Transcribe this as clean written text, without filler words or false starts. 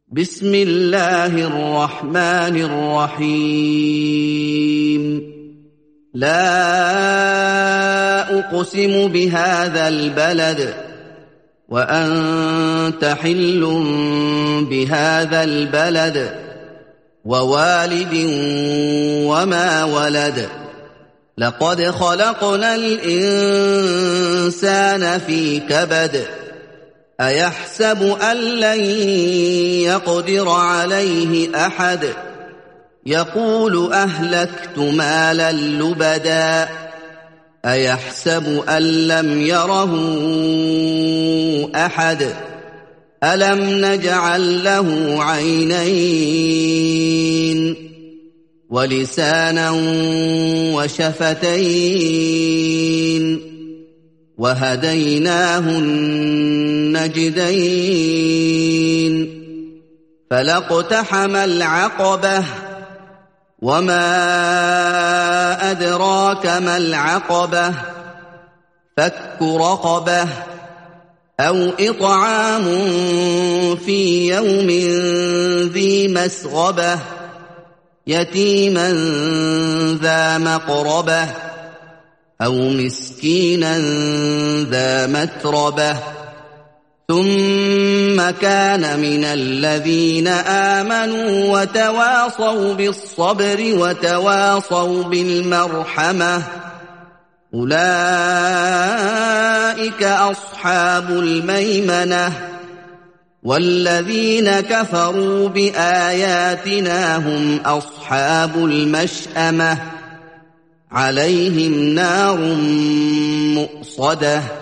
بسم الله الرحمن الرحيم لا أقسم بهذا البلد وأنت حل بهذا البلد ووالد وما ولد لقد خلقنا الإنسان في كبد أيحسب أن لن يقدر عليه أحد يقول أهلكت مالا لبدا أيحسب أن لم يره أحد ألم نجعل له عينين ولسانا وشفتين وهديناه النجدين فلاقتحم العقبة وما أدراك ما العقبة فك رقبة أو إطعام في يوم ذي مسغبة يتيما ذا مقربة أو مسكينا ذا متربة ثم كان من الذين آمنوا وتواصوا بالصبر وتواصوا بالمرحمة أولئك أصحاب الميمنة والذين كفروا بآياتنا هم أصحاب المشأمة عليهم نار مؤصدة